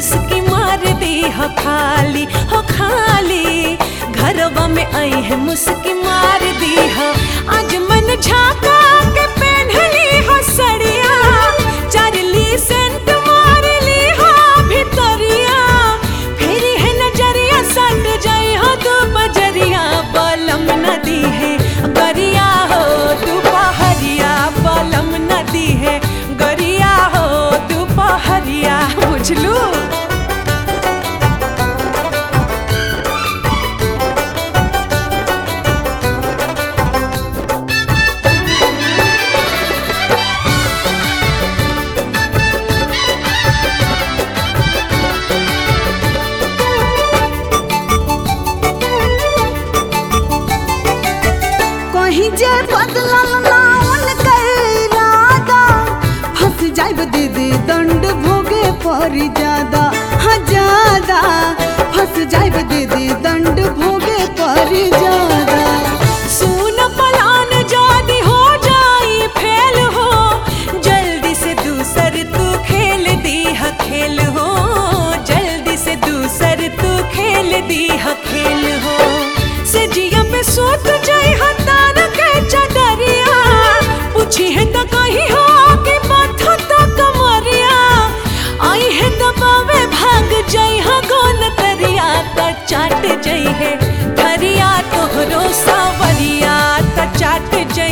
मुस्की मार दी हो खाली, हो खाली। घरवा में आई है मुस्की मार दी हो। आज मन झाका के पहनली हो सड़िया, चरली सेंट मार ली हो भितरिया। फेरी है नजरिया सट जाई हो तू बजरिया, बलम नदी है गरिया हो तू पहरिया, बलम नदी है गरिया हो तू पहरिया। बुझलू? कहीं जे बदलल ना उनकर इरादा, फंस जाइब दीदी दंड भोगे पड़ी ज्यादा, हाँ ज्यादा। फंस जाइब दीदी दंड भोगे पड़ी ज्यादा। सुन पलान जादी हो जाई फेल हो, जल्दी से दूसर तू खेल दी है खेल हो, जल्दी से दूसर तू खेल दी है खेल हो। सजिया पे सोत जाई हतार के चदरिया, पूछी है तो कहीं हो कि माथा तो कमरिया। आई है दबावे भाग जाई हा गोन तरिया, तो चाट जाई है धरिया तोहरो सावरिया, तो चाट जाई